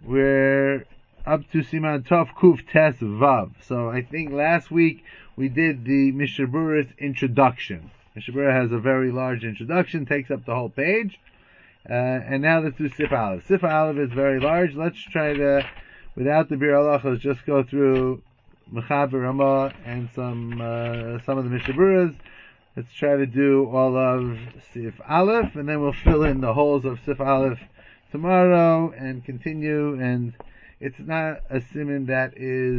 we're up to Siman Tov Kuf Tes Vav. So I think last week we did the Mishnah Berurah's introduction. Mishnah Berurah has a very large introduction, takes up the whole page. And now let's do Sif Aleph. Sif Aleph is very large. Let's try to, without the Bir Halachos, just go through Mechaber Ramah and some of the Mishnah Berurahs. Let's try to do all of Sif Aleph, and then we'll fill in the holes of Sif Aleph tomorrow and continue. And it's not a siman that is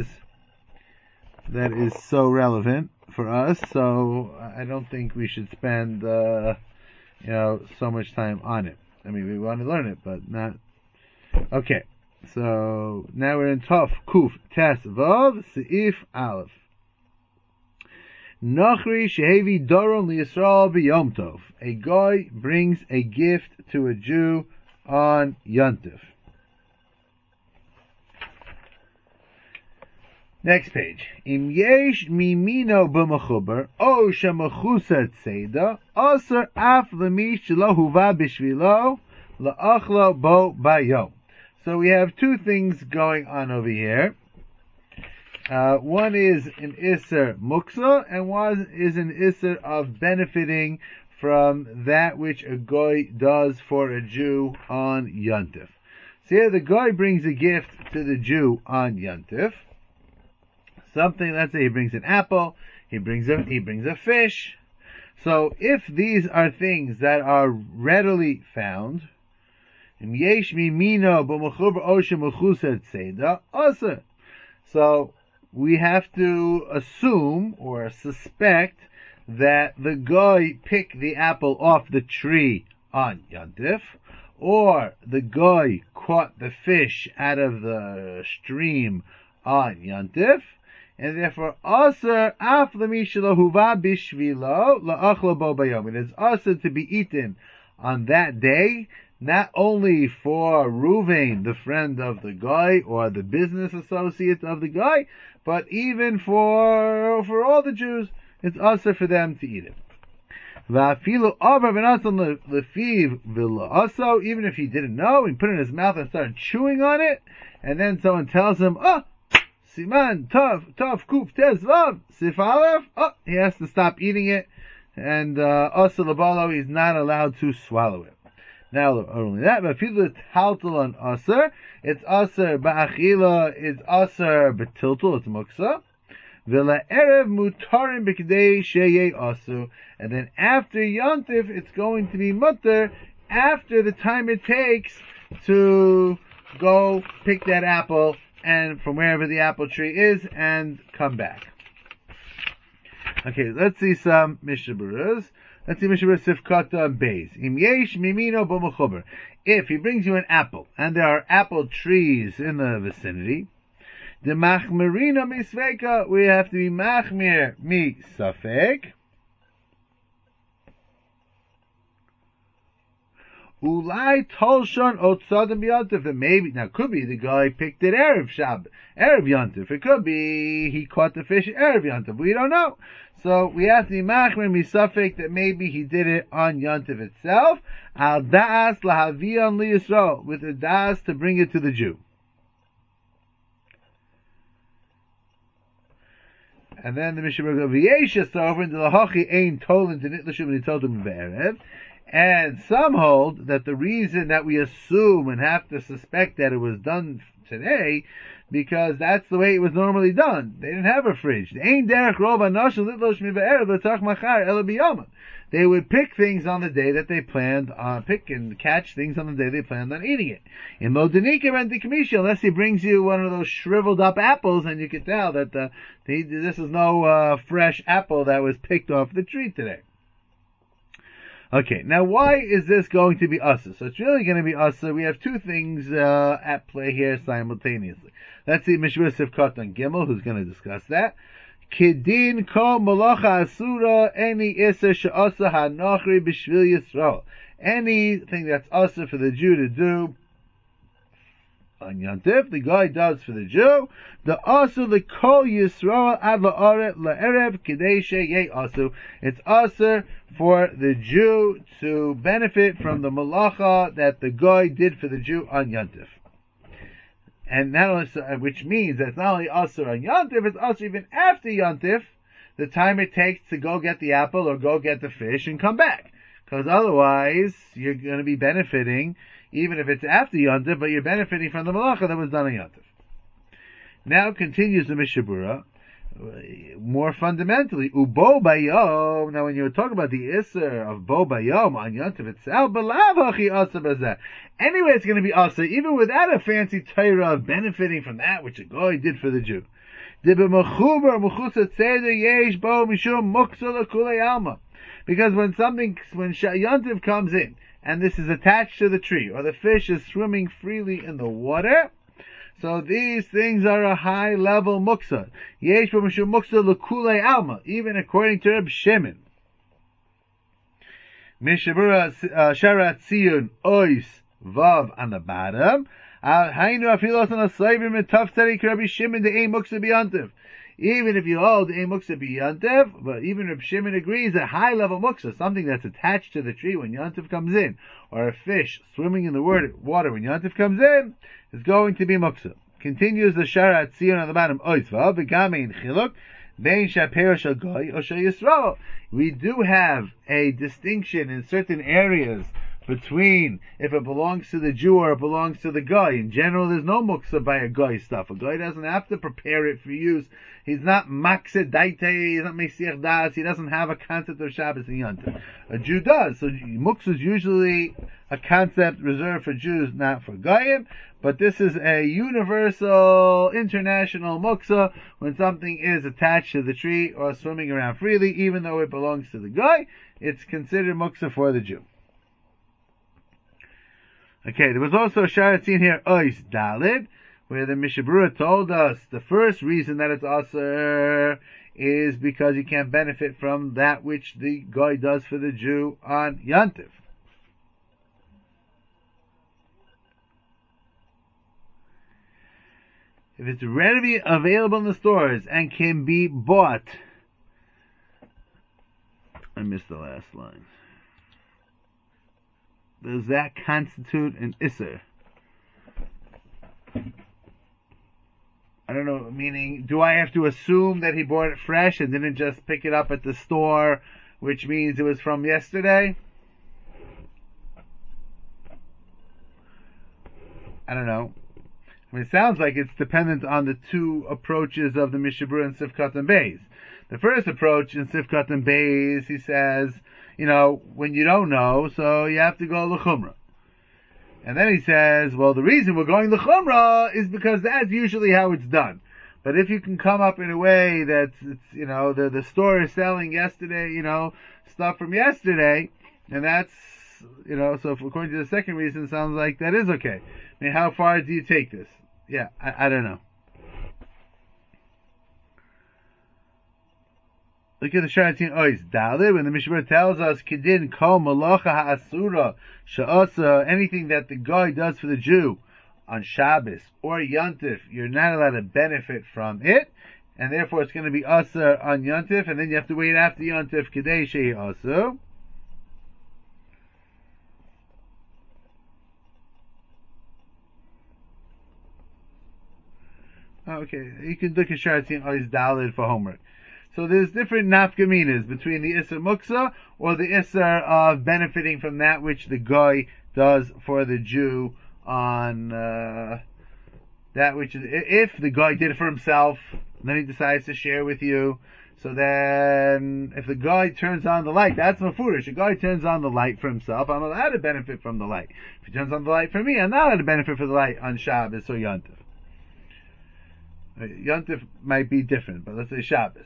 so relevant for us, so I don't think we should spend so much time on it. I mean, we want to learn it, but not. Okay, so now we're in Tov Kuf Tes Vav Seif Aleph. Nachri shehevi doron liyisrael b'yom tov. A guy brings a gift to a Jew on Yontif. Next page. Im yesh mimino b'mechuber o shemechusat seda aser af lemi shelo huva b'shvilo la'achlo bo bayom. So we have two things going on over here. One is an Isser Muksa, and one is an Isser of benefiting from that which a Goy does for a Jew on Yontif. So here the Goy brings a gift to the Jew on Yontif. Something, let's say he brings an apple, he brings a fish. So if these are things that are readily found, so we have to assume or suspect that the guy picked the apple off the tree on Yontif, or the guy caught the fish out of the stream on Yontif, and therefore aser af lemishelo huva bishvilo la'achlo bo bayom. It is aser to be eaten on that day, not only for Ruvain, the friend of the guy, or the business associate of the guy, but even for all the Jews, it's also for them to eat it. Even if he didn't know, he put it in his mouth and started chewing on it, and then someone tells him, Siman Tov Kuf Tes Vav Sif Aleph, he has to stop eating it, and also Labalo, he's not allowed to swallow it. Now, not only that, but if you taltal on aser, it's aser ba'achila, it's aser betiltul, it's muksa. V'la erev mutarim b'kdei sheyei asu. And then after Yontif, it's going to be mutter after the time it takes to go pick that apple and from wherever the apple tree is and come back. Okay, let's see some Mishnah Berurahs. Let's see Mishnah Berurah Sifkata Beis. Im yesh mimino b'mechuber. If he brings you an apple, and there are apple trees in the vicinity, the machmerina misveka, we have to be machmir mi safek. Ulai tolshon otzadim b'yontif. It maybe, now could be the guy picked it Erev Yontif. It could be he caught the fish Erev Yontif. We don't know. So we have to be machmir misafek that maybe he did it on Yontif itself. Al da'as lahavion liyisrael, with a da'as to bring it to the Jew. And then the Mishnah goes v'yeshes over into the hachi ein tolin to nitlashum and nitotum ve'erev. And some hold that the reason that we assume and have to suspect that it was done today, because that's the way it was normally done. They didn't have a fridge. They would pick things on the day that they planned on, pick and catch things on the day they planned on eating it. In Modenika and Dikamisha, unless he brings you one of those shriveled up apples, and you can tell that this is no fresh apple that was picked off the tree today. Okay, now why is this going to be Asa? So it's really going to be Asa. We have two things at play here simultaneously. Let's see Mishnah Sifkat on Gimel, who's going to discuss that. Kidin kol malacha asura any iser she'asa hanachri b'shvil Yisrael. Anything that's Asa for the Jew to do on Yontif, the guy does for the Jew. The asu the kol Yisrael ad la'erev kidei she'yei asu. It's aser for the Jew to benefit from the malacha that the guy did for the Jew on Yontif. And not only, which means that it's not only Asr on Yontif, it's also even after Yontif, the time it takes to go get the apple or go get the fish and come back. Because otherwise, you're going to be benefiting, even if it's after Yontif, but you're benefiting from the malacha that was done on Yontif. Now continues the Mishabura, more fundamentally, Ubo Bayom. Now when you're talking about the Isser of Bo Bayom on Yontif itself, anyway it's going to be Asa, even without a fancy Torah of benefiting from that which a Goy did for the Jew. Because when Yontif comes in, and this is attached to the tree, or the fish is swimming freely in the water, so these things are a high level muksa. Yesh b'mishum muksa l'kulei alma, even according to Reb Shimon. Mishabura sharat tziyun ois vav on the bottom. Hainu afilos on a slavim and tough tzedek Reb Shimon the ein muksa b'yantiv. Even if you hold ein muksa b'yantiv, but even Reb Shimon agrees that high level muksa, something that's attached to the tree when yantiv comes in, or a fish swimming in the water when yantiv comes in, is going to be muksa. Continues the Sharat Tzion on the bottom. Oisva v'gamein chiluk bein shaper shel goy or shel Yisrael. We do have a distinction in certain areas between if it belongs to the Jew or it belongs to the guy. In general, there's no muksa by a guy stuff. A guy doesn't have to prepare it for use. He's not makse daite, he's not mesiach das, he doesn't have a concept of Shabbos and Yontif. A Jew does. So muksa is usually a concept reserved for Jews, not for Goyim, but this is a universal, international muksa when something is attached to the tree or swimming around freely, even though it belongs to the guy, it's considered muksa for the Jew. Okay, there was also a sharatzin here, Ois Dalid, where the Mishabura told us the first reason that it's aser is because you can't benefit from that which the guy does for the Jew on Yantiv. If it's readily available in the stores and can be bought, I missed the last line. Does that constitute an Isser? I don't know, meaning, do I have to assume that he bought it fresh and didn't just pick it up at the store, which means it was from yesterday? I don't know. I mean, it sounds like it's dependent on the two approaches of the Mishabura and Sifkat and Beis. The first approach in Sifkat and Beis, he says, when you don't know, so you have to go l'chumrah. And then he says, well, the reason we're going l'chumrah is because that's usually how it's done. But if you can come up in a way that the store is selling yesterday, stuff from yesterday, and that's, so according to the second reason, it sounds like that is okay. I mean, how far do you take this? Yeah, I don't know. Look at the Sharatin Ois Dalid when the Mishnah tells us Kedin Kol Malacha Ha'asura Sha'asa, anything that the guy does for the Jew on Shabbos or Yontif, you're not allowed to benefit from it, and therefore it's going to be Asa on Yontif, and then you have to wait after Yontif Kedei Shei Asa. Okay, you can look at Sharatin Ois Dalid for homework. So there's different nafkaminas between the Isser Muksa or the Isser of benefiting from that which the guy does for the Jew on that which is, if the guy did it for himself, and then he decides to share with you, so then if the guy turns on the light, that's mafurish. A guy turns on the light for himself, I'm allowed to benefit from the light. If he turns on the light for me, I'm not allowed to benefit from the light on Shabbos or Yontif. Yontif might be different, but let's say Shabbos.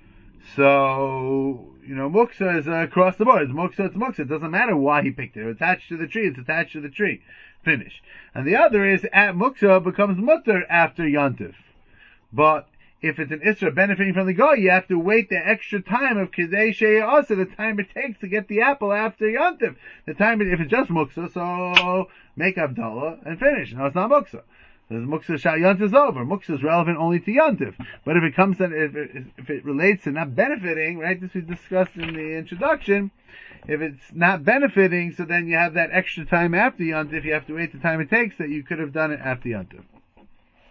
So, muksa is across the board. It's muksa. It doesn't matter why he picked it. It's attached to the tree. It's attached to the tree. Finish. And the other is, at muksa becomes mutter after yontif. But if it's an isra benefiting from the guy, you have to wait the extra time of kidei she'asa, the time it takes to get the apple after yontif. If it's just muksa, so make Havdalah and finish. No, it's not muksa. There's muksa shal yontif is over. Muksa is relevant only to yontif. But if it comes to, if it relates to not benefiting, right? This we discussed in the introduction. If it's not benefiting, so then you have that extra time after yontif. You have to wait the time it takes that you could have done it after yontif.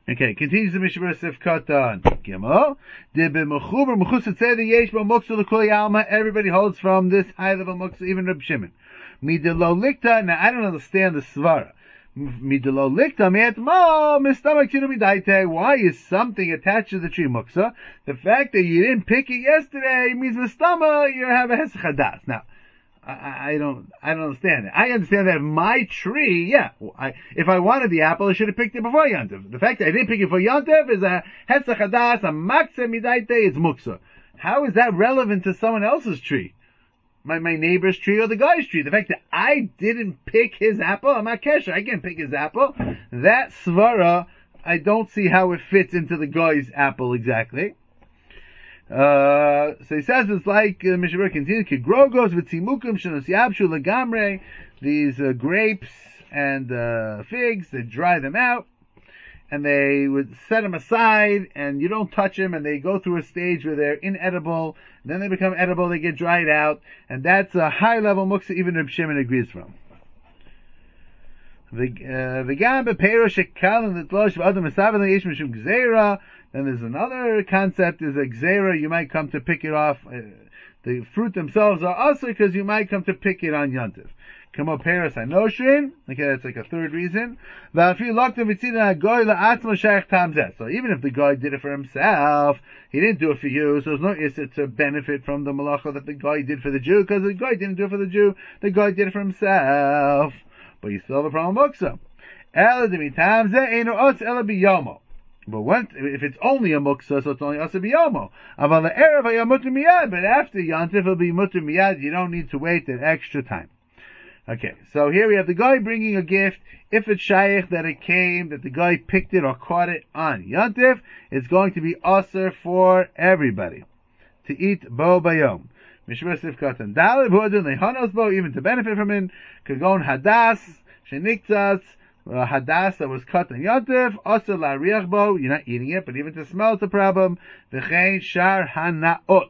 Okay, continues the Mishnah Sif Katan. Gimel. Mechuber Mechusat Seder Yesh Bo Muksa L'Kol Yalma. Everybody holds from this high level Muksa, even Reb Shimon. Midelo Likta. Now I don't understand the Svara. Midelo Likta Me'et Mo Mistamak Tiru Midaite. Why is something attached to the tree Muksa? The fact that you didn't pick it yesterday means Mistama you have a Hesach Hadas. Now, I don't understand it. I understand that my tree, if I wanted the apple, I should have picked it before Yantiv. The fact that I didn't pick it for Yantiv is a Hesach Hadas, a Makse Midaite, it's Muksa. How is that relevant to someone else's tree? My neighbor's tree or the guy's tree? The fact that I didn't pick his apple, I'm not kesher, I can't pick his apple. That svara, I don't see how it fits into the guy's apple exactly. So he says it's like Mishabur continues, Kigrogos v'tzimukim shenos yabshu legamre. These grapes and figs, they dry them out, and they would set them aside, and you don't touch them, and they go through a stage where they're inedible, then they become edible, they get dried out, and that's a high level muksa even Reb Shimon agrees from. Then there's another concept, is a gzeira, you might come to pick it off. The fruit themselves are also because you might come to pick it on Yontif. Kamo Paris Anoshrin, okay, that's like a third reason. So even if the guy did it for himself, he didn't do it for you, so there's no issa to benefit from the malacha that the guy did for the Jew, because the guy didn't do it for the Jew, the guy did it for himself. But you still have a problem muksa. But if it's only a muksa, so it's only asa biyomo. But after Yantif it'll be mutter miyad, you don't need to wait an extra time. Okay, so here we have the guy bringing a gift. If it's shaykh that it came, that the guy picked it or caught it on Yantif, it's going to be aser for everybody to eat bo bayom. Mishmar sifkatan dalib huadun lehanos bo, even to benefit from it. Kagon hadas sheniktzas. Hadas that was cut on Yantif, also la riach bo, you're not eating it, but even to smell it's a problem. V'chein shar hanaot.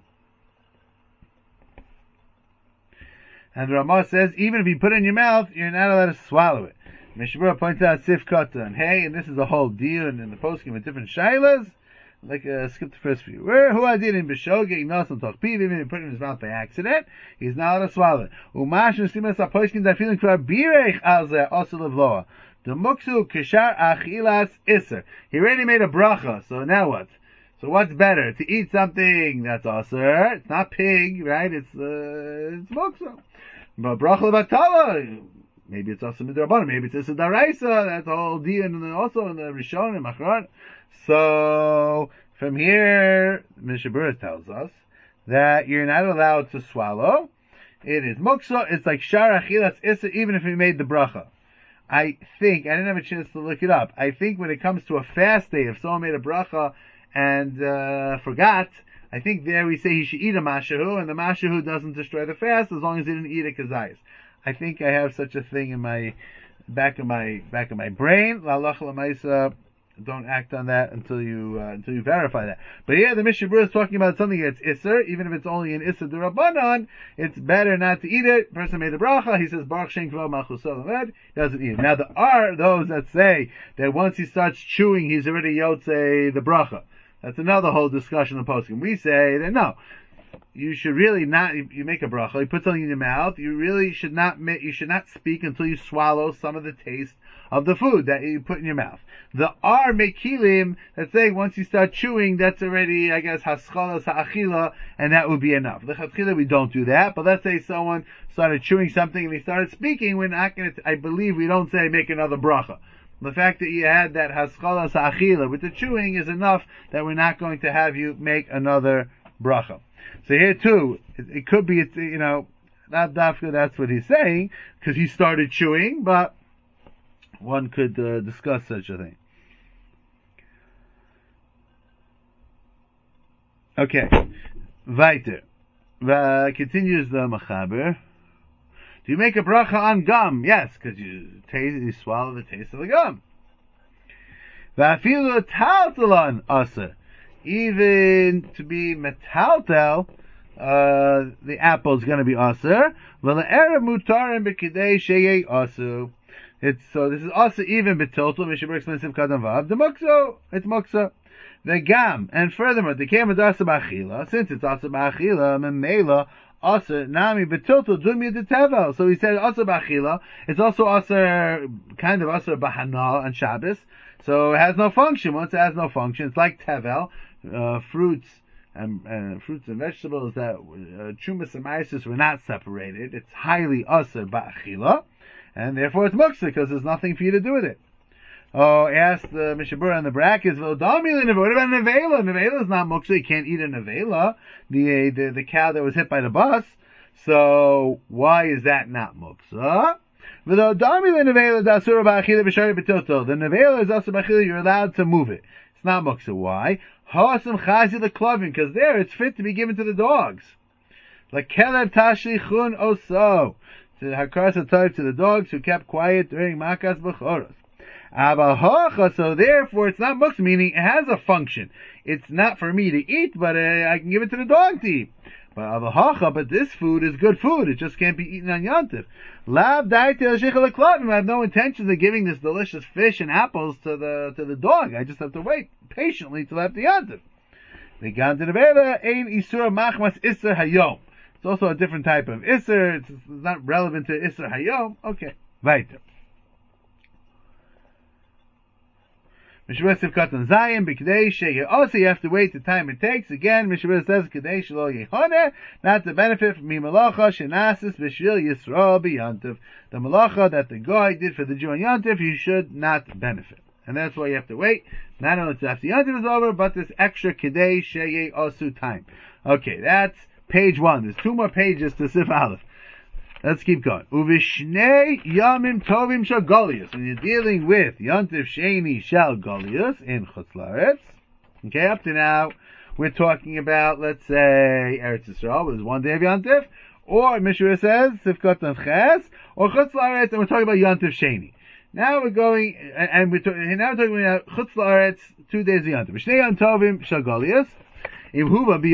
And the Ramah says, even if you put it in your mouth, you're not allowed to swallow it. Mishabura points out sif katan. Hey, and this is a whole deal in the poskim with different shaylas. Like, skip the first few. Where, who I did in Bishogeg, Nosan Tochpiv, even if he put it in his mouth by accident, he's not allowed to swallow it. Umash and Simas HaPoiskin, that feeling for a birech alzeh, also levloa. The muksu kishar achilas iser. He already made a bracha, so now what? So what's better? To eat something that's aser, it's not pig, right? It's muksu. But bracha levatala, maybe it's also midrabanan, maybe it's daraisa, that's all D, and also in the Rishon and Machron. So, from here, Mishabura tells us that you're not allowed to swallow. It is muksa, it's like shar achilas issa, even if you made the bracha. I think, I didn't have a chance to look it up, I think when it comes to a fast day, if someone made a bracha and forgot, I think there we say he should eat a mashahu, and the mashahu doesn't destroy the fast as long as he didn't eat a kazayis. I think I have such a thing in my back of my brain. La'alach l'maisa, don't act on that until you verify that. But here the Mishnah Berurah is talking about something that's isser, even if it's only an isser d'Rabbanan, it's better not to eat it. Person made a bracha, he says Baruch Shem K'vo Malchus Olam, doesn't eat it. Now there are those that say that once he starts chewing, he's already yotzei the bracha. That's another whole discussion of poskim. We say that no, you should really not. You make a bracha, you put something in your mouth. You really should not. You should not speak until you swallow some of the taste of the food that you put in your mouth. The are mekilim that say once you start chewing, that's already, I guess, haschalas ha'achila, and that would be enough. The chachila we don't do that, but let's say someone started chewing something and he started speaking. We're not going to. I believe we don't say make another bracha. The fact that you had that haschalas ha'achila with the chewing is enough that we're not going to have you make another bracha. So here too, it could be, not dafka, that's what he's saying, because he started chewing, but one could discuss such a thing. Okay, weiter. Continues the Machaber. Do you make a bracha on gum? Yes, because you swallow the taste of the gum. Va'afilu taltalan asa. Even to be metaltel, the apple is going to be aser. V'le'erev mutarim b'kidei sheyei asu. So this is also even betiltal. Mishabur explains Sivkatan Vav. The mukso, it's muksa. The gam, and furthermore, the came with asa b'achila. Since it's asa b'achila, memela asa nami betiltal dumya de tevel. So he said asa b'achila. It's also asa kind of asa b'hana on Shabbos. So it has no function. Once it has no function, it's like tevel, fruits and vegetables that chumas and maisis were not separated. It's highly asa b'achila. And therefore it's muksa, because there's nothing for you to do with it. Oh, asked the Mishabura in the brackets, what about nevela? Nevela is not muksa, you can't eat a nevela, the cow that was hit by the bus. So, why is that not muksa? The nevela is also b'achila, you're allowed to move it. It's not muksa. Why? Ha'asam chazi the klavim, because there it's fit to be given to the dogs. Like kelev tashlichun oso. To the dogs who kept quiet during Makas B'choros. So therefore it's not muksa, meaning it has a function. It's not for me to eat, but I can give it to the dog to eat. But this food is good food. It just can't be eaten on Yontif. I have no intentions of giving this delicious fish and apples to the dog. I just have to wait patiently till after Yontif. It's also a different type of Isser. It's not relevant to Isser Hayom. Okay. Weiter. Mishabur Sivkatan Zayin, B'Kdei Sheyeh. Also, you have to wait the time it takes. Again, Mishabur says, Kdei Shelo Yehoneh, not to benefit from Mimalacha, Shenasis, B'Shvil Yisrael B'Yantiv. The Malacha that the guy did for the Jew on Yantiv, you should not benefit. And that's why you have to wait. Not only till after Yantiv is over, but this extra Kdei Sheyeh Osu time. Okay, that's page 1. There's 2 more pages to Sif Aleph. Let's keep going. Uvishnei Yamim Tovim Shal Golius. When you're dealing with Yontif Sheni Shal Golius in Chutz La'aretz. Okay, up to now, we're talking about, let's say, Eretz Yisrael, which is 1 day of Yontif, or Mishra says, Sifkatan Ches, or Chutz La'aretz, and we're talking about Yontif Sheni. Now we're going, and we're talking about Chutz La'aretz, 2 days of Yontif. Uvishnei Yamim Tovim Shal Golius. If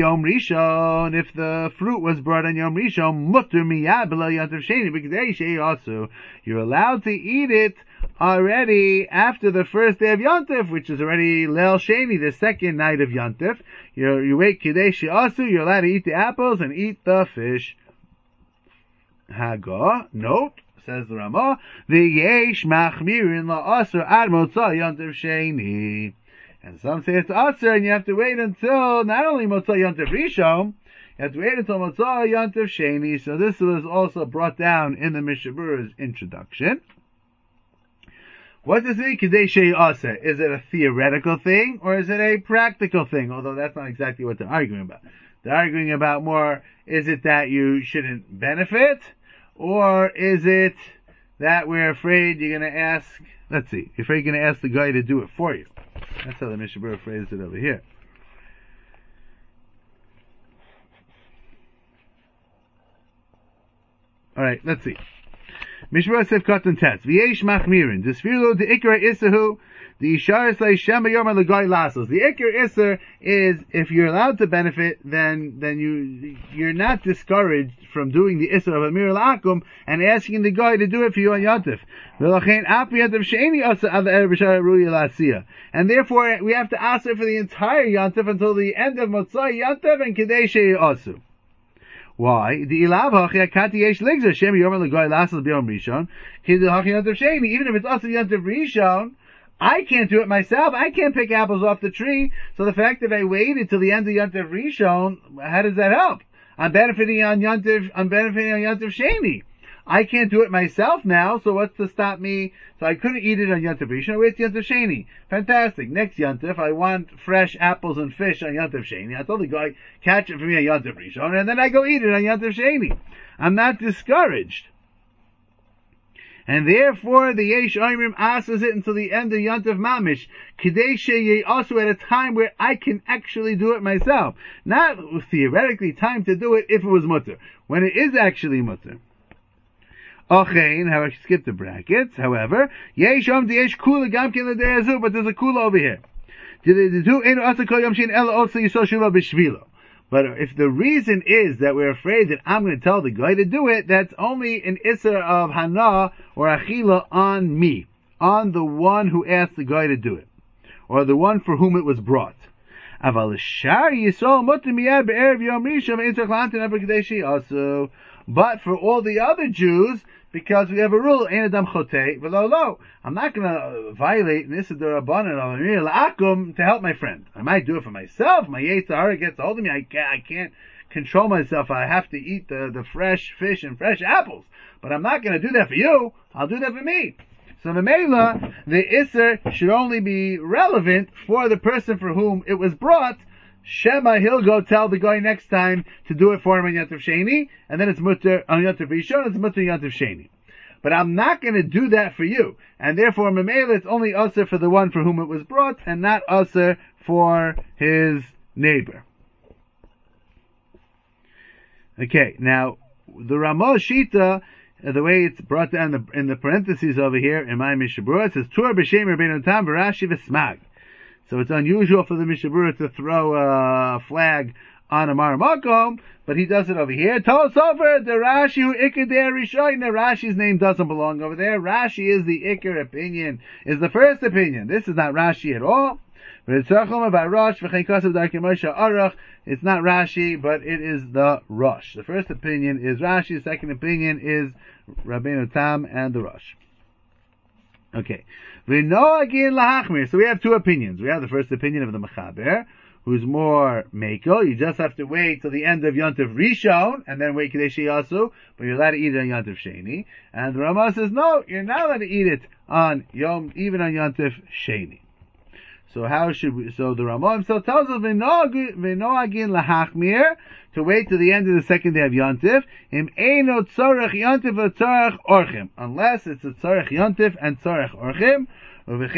the fruit was brought on Yom Rishon, mutter miyad below Yontif Sheni, because also you're allowed to eat it already after the first day of Yontif, which is already Leil Sheni, the second night of Yontif. You wait Kadeshi also, you're allowed to eat the apples and eat the fish. Haga, note, says the Ramah, the yesh machmirin la'asr ad motzah Yontif Sheni. And some say it's Aser, and you have to wait until not only Motzah Yontif Rishon, you have to wait until Motzah Yontif Sheni. So this was also brought down in the Mishabura's introduction. What does it mean, Kidei Shei Aser? Is it a theoretical thing, or is it a practical thing? Although that's not exactly what they're arguing about. They're arguing about more, is it that you shouldn't benefit, or is it that we're afraid you're going to ask, let's see, you're afraid you're going to ask the guy to do it for you. That's how the Mishabura phrased it over here. Alright, let's see. Mishabura Sef Katan Tetz. V'yesh machmirin. Desfiru de ikra isahu. The Isharis Lei Shema Yoma L'Goy Lasos. The Iker Isser is, if you're allowed to benefit, then you're not discouraged from doing the Isser of Amir L'Akum and asking the guy to do it for you on Yontif. And therefore, we have to ask it for the entire Yontif until the end of Motzai Yontif and Kedei Shei Osu. Why? The ilav hachi akati yesh ligzer shem yomer l'goy lasas b'yom rishon. Kidei hachi yontif sheni. Even if it's also yontif rishon, I can't do it myself. I can't pick apples off the tree. So the fact that I waited till the end of yontif rishon, how does that help? I'm benefiting on yontif sheni. I can't do it myself now, so what's to stop me? So I couldn't eat it on Yontif Rishon. Wait, Yontif Sheni. Fantastic. Next Yontif, I want fresh apples and fish on Yontif Sheni. I told the guy, catch it for me on Yontif Rishon, and then I go eat it on Yontif Sheni. I'm not discouraged. And therefore, the Yesh Oimrim asks it until the end of Yontif Mamish. Kadeshe also at a time where I can actually do it myself. Not theoretically time to do it if it was mutter. When it is actually mutter. Ochein, how I skip the brackets, however, yesh yesh kula gamkin but there's a kula over here. But if the reason is that we're afraid that I'm going to tell the guy to do it, that's only an isser of hana or achila on me, on the one who asked the guy to do it, or the one for whom it was brought. But for all the other Jews, because we have a rule, I'm not going to violate Nisa D'Rabbanan to help my friend. I might do it for myself. My Yetzer Hara gets hold of me. I can't control myself. I have to eat the fresh fish and fresh apples. But I'm not going to do that for you. I'll do that for me. So the Mela, the Isser should only be relevant for the person for whom it was brought. Shema, he'll go tell the guy next time to do it for him on Yontif Sheni, and then it's mutter on Yontif Rishon, it's mutter on Yontif Sheni. But I'm not going to do that for you, and therefore Memela, it's only usher for the one for whom it was brought, and not usher for his neighbor. Okay, now the Ramah Shita, the way it's brought down in the parentheses over here in my Mishabura, it says Tur b'shem Rabbeinu Tam v'Rashi v'Smag. So it's unusual for the Mishabura to throw a flag on a Maramakom, but he does it over here. Tosofer, the Rashi who Iker der Rishoyin. Rashi's name doesn't belong over there. Rashi is the Iker opinion, is the first opinion. This is not Rashi at all. It's not Rashi, but it is the Rosh. The first opinion is Rashi, the second opinion is Rabbeinu Tam and the Rosh. Okay. So we have two opinions. We have the first opinion of the Mechaber, who's more Mekel. You just have to wait till the end of Yontif Rishon, and then wait Kadesh Yasu, but you're allowed to eat it on Yontif Sheni. And the Ramah says, no, you're not allowed to eat it on even on Yontif Sheni. So how should we, so the Ramah himself tells us, V'noagin lahachmir, to wait till the end of the second day of Yontif, im eino tzorech Yontif or tzorech orchim, unless it's a tzorech Yontif and tzorech orchim. So if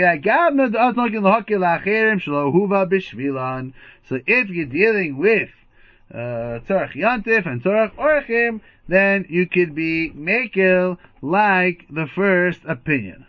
you're dealing with tzorech Yontif and tzorech orchim, then you could be mekel like the first opinion.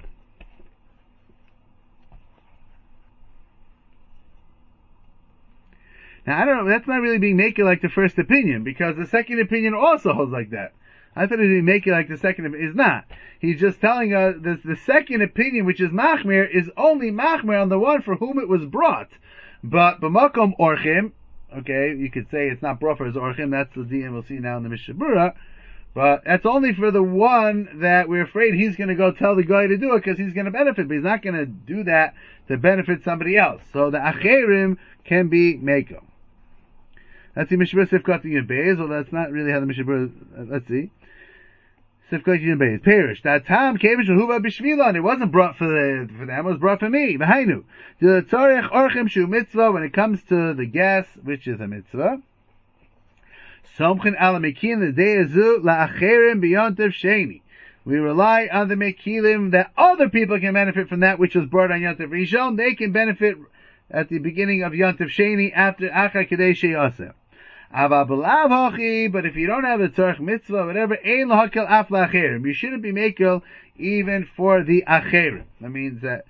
Now, I don't know, that's not really being making like the first opinion, because the second opinion also holds like that. I thought it would be making like the second opinion. It's not. He's just telling us the second opinion, which is Machmir, is only Machmir on the one for whom it was brought. But B'makom Orchim, okay, you could say it's not brought for his Orchim, that's the DM we'll see now in the Mishabura, but that's only for the one that we're afraid he's going to go tell the guy to do it because he's going to benefit, but he's not going to do that to benefit somebody else. So the Acherim can be Mekom. That's the Mishabura Sifkat Yud Beis. Well, that's not really how the Mishabura. Let's see. Sifkat Yud Beis. Perish. That time came to Huva B'Shvilon. It wasn't brought for them. It was brought for me. V'hainu. The Tzorech Orchim Shu Mitzvah. When it comes to the gas, which is a mitzvah. Somchin Ala Mekin the Day Azu LaAcherim B'Yontif Sheni. We rely on the Mekilim that other people can benefit from that which was brought on Yontif Rishon. They can benefit at the beginning of Yontif Sheni after Acha Kadesh Yaseh. But if you don't have the tzorech mitzvah, whatever, ein lahakel af la'acherim. You shouldn't be makel even for the acherim. That means that.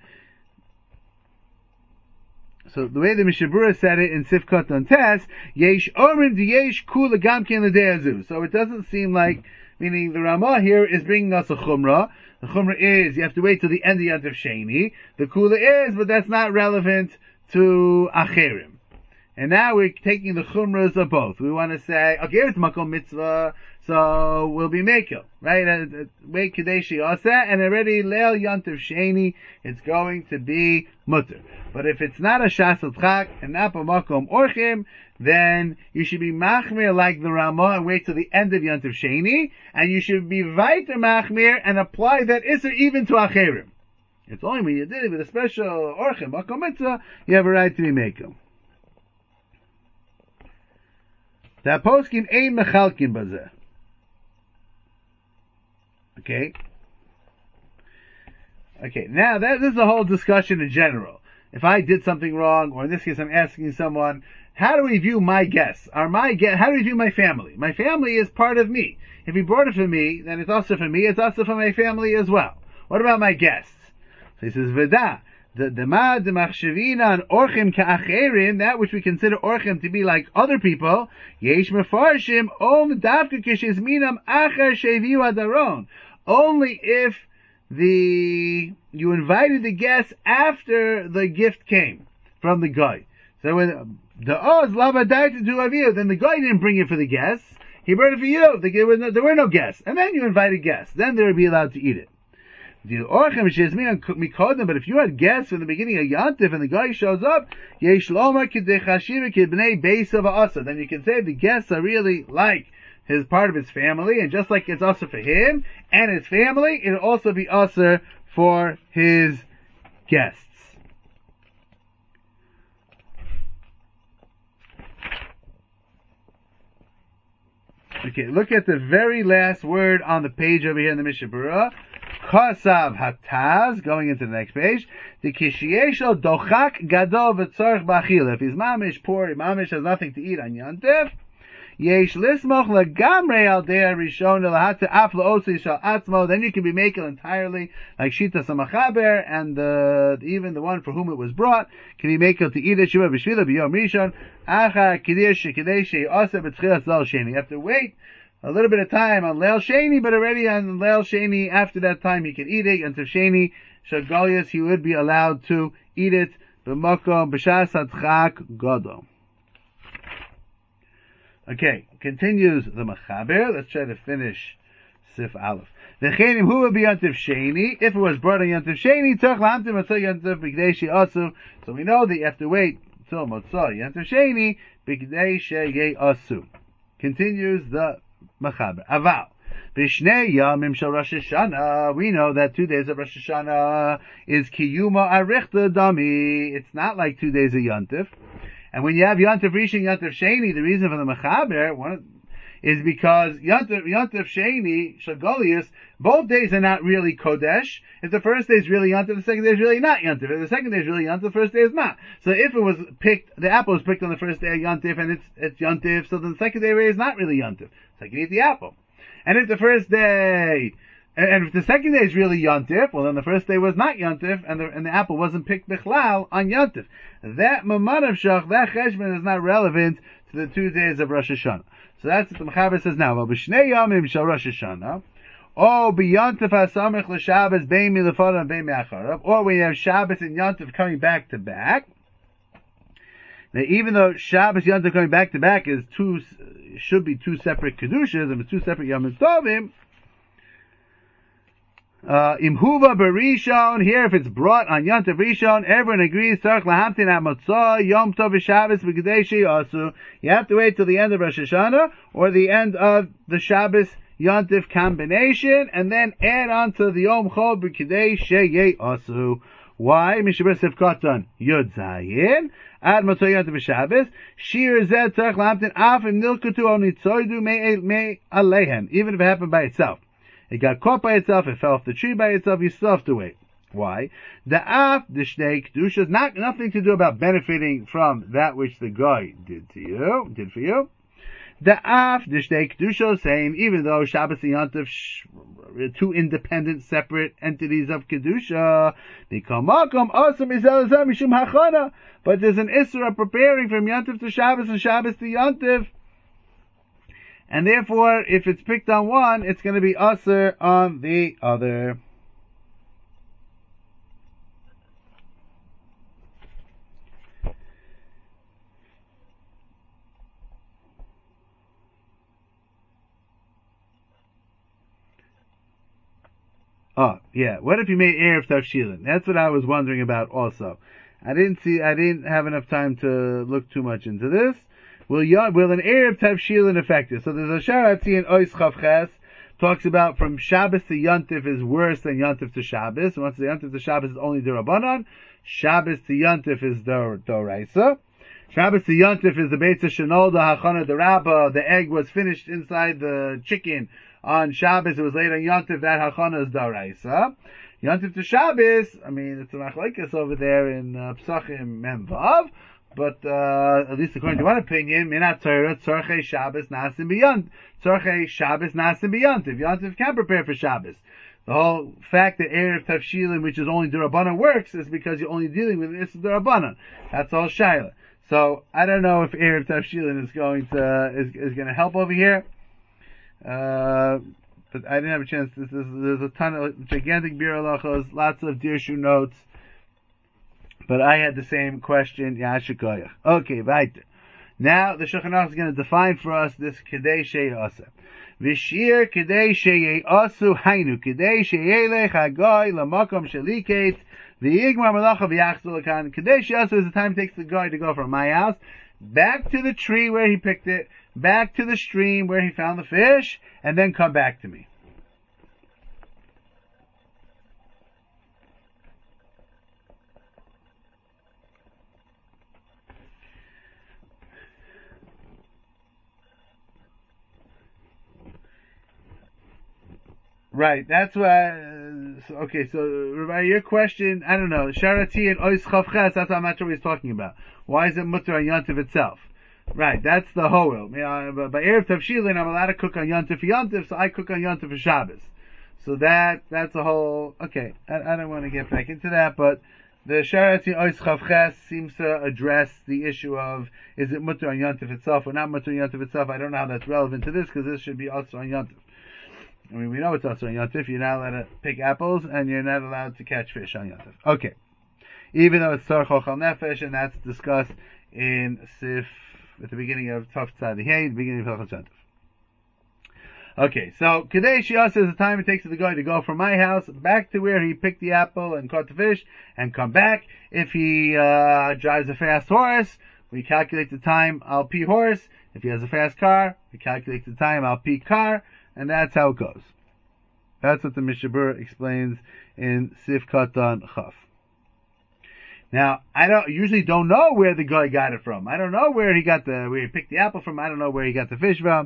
So the way the Mishabura said it in Sifkat on Tes, yesh omrim diyesh kula gamken l'deazu. So it doesn't seem like, meaning the Ramah here is bringing us a chumrah. The chumrah is you have to wait till the end of Yontif Sheni. The kula is, but that's not relevant to acherim. And now we're taking the chumras of both. We want to say, okay, it's makom mitzvah, so we'll be mekel, right? Wait kadeshi oseh, and already leil yontiv sheni, it's going to be mutter. But if it's not a shas l'tchak and not b'makom orchim, then you should be machmir like the Ramah and wait till the end of yontiv sheni, and you should be vayter machmir and apply that isser even to acherim. It's only when you did it with a special orchim, makom mitzvah, you have a right to be mekel. The poskim ein mechalkin bazeh. Okay. Now this is a whole discussion in general. If I did something wrong, or in this case I'm asking someone, how do we view my guests? How do we view my family? My family is part of me. If he brought it for me, then it's also for me, it's also for my family as well. What about my guests? So he says, Veda. the mad machshavina and orchim ka'acherim, that which we consider orchim to be like other people, yesh mefarshim davka kishes minam achar sheviu adaron. Only if you invited the guests after the gift came from the guy. So when the oz lavadaita to aviu, then the guy didn't bring it for the guests, he brought it for you. There were no guests, and then you invited guests, then they would be allowed to eat it. But if you had guests from the beginning of Yantif and the guy shows up, then you can say the guests are really like his part of his family, and just like it's also for him and his family, it'll also be also for his guests. Okay, look at the very last word on the page over here in the Mishnah Berurah. Kosav hataz, going into the next page. The kishiesho dochak gadol v'tzorch b'achila. If his mamish poor, his mamish has nothing to eat on Yantif, yesh lismoch legamrei al dei rishon lahata af laosi shal atzmo. Then you can be making entirely like shita samachaber, and even the one for whom it was brought can be making to eat it. Shiva b'shvila b'yom rishon achar kidish shekidesh asa b'tchilas zal sheni. You have to wait a little bit of time on Leil Sheni, but already on Leil Sheni, after that time, he can eat it. Until Sheni Shagolius, he would be allowed to eat it. B'makom b'shas hadchak godo. Okay, continues the Machaber. Let's try to finish Sif Aleph. V'chenim hu would be Yantiv Sheni. If it was brought on Yantiv Sheni, tzach lamtim until Yantiv b'kdei asu. So we know that you have to wait till Motzah Yantiv Sheni b'kdei sheyei asu. Continues the Machaber. Aval. B'shnei yamim shel Rosh Hashanah. We know that 2 days of Rosh Hashanah is kiyuma arichta dami. It's not like 2 days of Yantif. And when you have Yantif Rishon, Yantif Sheni, the reason for the Machaber is because Yantif Sheni, Shagolius, both days are not really Kodesh. If the first day is really Yantif, the second day is really not Yantif. If the second day is really Yantif, the first day is not. So if it was picked, the apple was picked on the first day of Yantif, and it's Yantif, so then the second day is not really Yantif. So I can eat the apple. And if the first day, and if the second day is really Yantif, well then the first day was not Yantif, and the apple wasn't picked Bichlal on Yantif. That Mamanav Shach, that Cheshbon is not relevant to the 2 days of Rosh Hashanah. So that's what the Mechaber says now. B'shnei yamim shel Rosh Hashanah, or b'yantif hasamich l'Shabbos bein milefanav and bein me'acharav, or when you have Shabbos and Yantif coming back to back. Now, even though Shabbos and Yantif coming back to back should be two separate kedushas and two separate yamim tovim. Imhuva berishon, here if it's brought on Yantiv Rishon, everyone agrees, Tzarech lahamtin at Motzah, Yom Tov v'Shabbos v'Kedei she'asu. You have to wait till the end of Rosh Hashanah, or the end of the Shabbos Yantiv combination, and then add on to the Yom Chol v'Kedei she'asu. Why? Mishabur Sefkatan Yud Zayin, Ad Motzah Yantiv v'Shabbos, Shir Zed Tzarech lahamtin af im nilkutu o nitzoidu me aleihem, even if it happened by itself. It got caught by itself, it fell off the tree by itself, you still have to wait. Why? The af, the shnei kedusha, is nothing to do about benefiting from that which the guy did for you. The af, the shnei kedusha, saying even though Shabbos and Yantif are two independent, separate entities of kedusha, but there's an issur of preparing from Yantif to Shabbos and Shabbos to Yantif. And therefore, if it's picked on one, it's going to be usher on the other. Oh, yeah. What if you made Erev Tavshilin? That's what I was wondering about also. I didn't have enough time to look too much into this. Will an Erev Tavshilin affect it? So there's a Sharatzi in Ois Chavches, talks about from Shabbos to Yantif is worse than Yantif to Shabbos. Once the Yantif to Shabbos is only D'Rabbanan, Shabbos to Yantif is D'Oraisa. Shabbos to Yantif is the Beitza Shenol, the Hachana, the Rabba, the egg was finished inside the chicken on Shabbos, it was laid on Yantif, that Hachana is D'Oraisa. Yantif to Shabbos, I mean, it's a machlekes over there in Psachim Memvav, But at least according to one opinion, Minat Torah Tzorchei Shabbos Nasim B'Yont. Tzorchei Shabbos Nasim B'Yontiv. Yontiv can't prepare for Shabbos. The whole fact that Erev Tavshilin, which is only D'Rabbanan, works is because you're only dealing with this D'Rabbanan. That's all Shaila. So I don't know if Erev Tavshilin is going to help over here. But I didn't have a chance. There's a ton of gigantic Bir Halachos, lots of Dirshu notes. But I had the same question. Yashikoyach. Okay, weiter. Now the Shulchan Aruch is going to define for us this Kedei She'asa. V'shir Kedei She'asu Hainu Kedei She'elech Hagoy Lamakom Sheliket V'yigmar Malacha V'yachzor Lakan. Kedei She'asu is the time it takes the guy to go from my house back to the tree where he picked it, back to the stream where he found the fish, and then come back to me. Right, that's why. Okay, so Rabbi, your question, I don't know. Sharati and Ois Chavches, that's what I'm not sure what he's talking about. Why is it mutter on Yontif itself? Right, that's the Hoel. By Erev Tavshilin, I'm allowed to cook on Yontif for Yontif, so I cook on Yontif for Shabbos. So that's a whole. Okay, I don't want to get back into that, but the Sharati Ois Chavches seems to address the issue of is it mutter on Yontif itself or not mutter on Yontif itself. I don't know how that's relevant to this because this should be also on Yontif. I mean, we know it's also on Yontif. You're not allowed to pick apples, and you're not allowed to catch fish on Yontif. Okay. Even though it's Tzarech Ochel Nefesh, and that's discussed in Sif, at the beginning of Tov Tzadi Hey, the beginning of Hilchot Yontif. Okay, so Kedei She'asa is the time it takes the guy to go from my house back to where he picked the apple and caught the fish, and come back. If he drives a fast horse, we calculate the time al pi horse. If he has a fast car, we calculate the time al pi car. And that's how it goes. That's what the Mishnah Berurah explains in Sif Katan Chaf. Now, I usually don't know where the guy got it from. I don't know where he picked the apple from. I don't know where he got the fish from.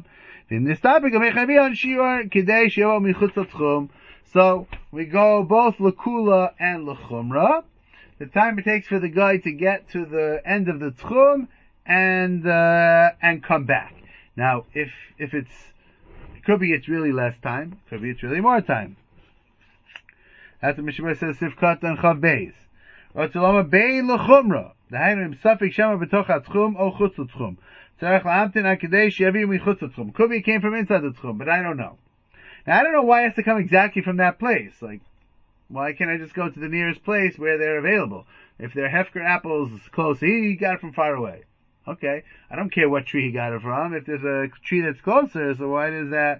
So, we go both L'Kula and L'Chumra. The time it takes for the guy to get to the end of the Tchum and come back. Now, if could be it's really less time. Could be it's really more time. That's what Mishnah says. Sifkat and Chav Beis. Rotzolama bein lechumra. Dahayim safik shema betoch hatchum o chutz l'tchum. Tzarech la'amtin akidei she'aviu michutz l'tchum. Could be it came from inside the tchum, but I don't know. Now I don't know why it has to come exactly from that place. Like, why can't I just go to the nearest place where they're available? If they're Hefker apples close, he got it from far away. Okay, I don't care what tree he got it from. If there's a tree that's closer, so why does that?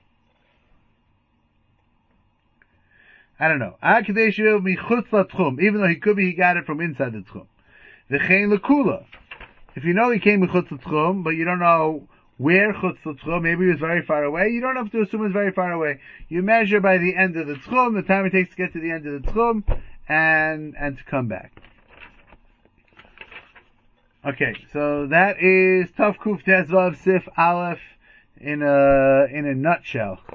I don't know. Even though he could be, he got it from inside the tchum. V'chein lekula. If you know he came with chutz l'tchum, but you don't know where chutz l'tchum, maybe he was very far away. You don't have to assume it's very far away. You measure by the end of the tchum, the time it takes to get to the end of the tchum, and to come back. Okay, so that is Tov Kuf Tezvav Sif Aleph in a nutshell.